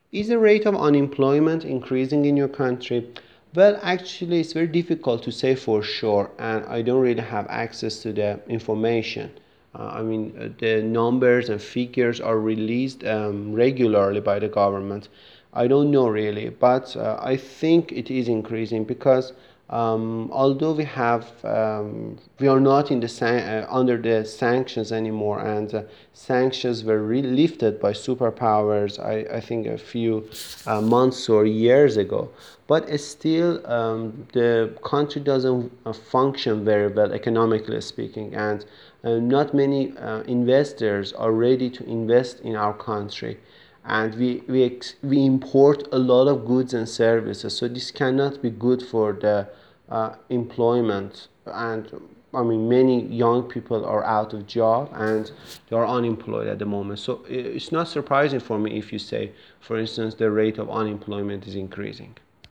Is the rate of unemployment increasing in your country? Well, actually, it's very difficult to say for sure, and I don't really have access to the information. The numbers and figures are released regularly by the government. I don't know really, but I think it is increasing because although we are not in under the sanctions anymore, and sanctions were lifted by superpowers, I think a few months or years ago, but still the country doesn't function very well economically speaking, and not many investors are ready to invest in our country, and we import a lot of goods and services, so this cannot be good for the employment. And many young people are out of job and they are unemployed at the moment, so it's not surprising for me if you say, for instance, the rate of unemployment is increasing.